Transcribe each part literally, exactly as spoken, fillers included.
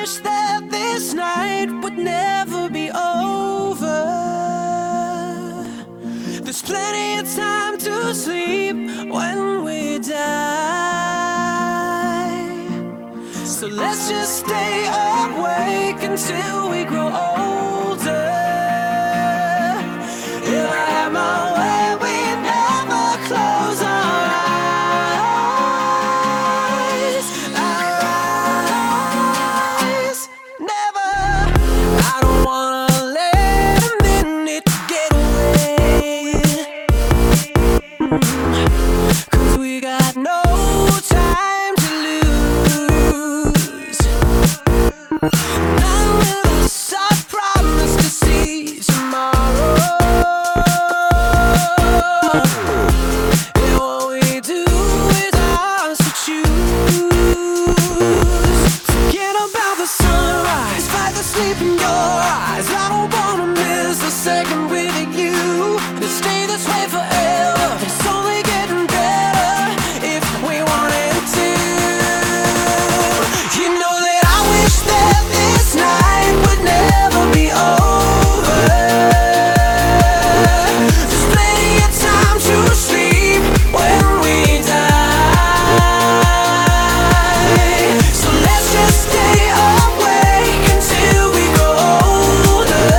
wish that this night would never be over. There's plenty of time to sleep when we die. So let's just stay awake until we grow older. If I had my way, we'd never close our eyes. Our eyes, never. I don't wanna let a minute get away, 'cause we got no time to lose. None of us are promised to see tomorrow. And what we do is ours to choose. Forget about the sunrise, fight the sleep in your eyes. I don't wanna miss a second with you. To stay this way forever, it's only getting better if we wanted to. You know that I wish that this night would never be over. There's plenty of time to sleep when we die. So let's just stay awake until we grow older.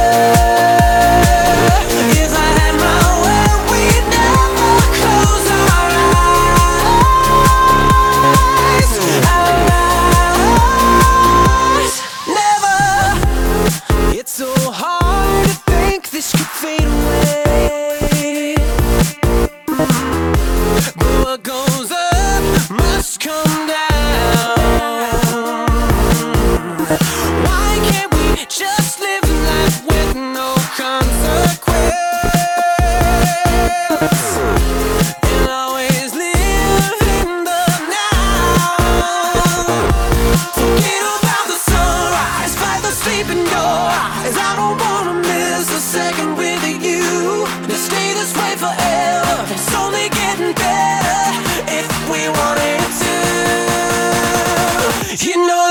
If I had my way, we'd never close our eyes. Our eyes, never. It's so hard to think this could fade away, but what goes up must come down. Why can't we just live life with no consequence, and always live in the now? Forget about the sunrise, fight the sleep in your eyes. I don't wanna miss a second with you. To stay this way forever, it's only getting better if we wanted to. You know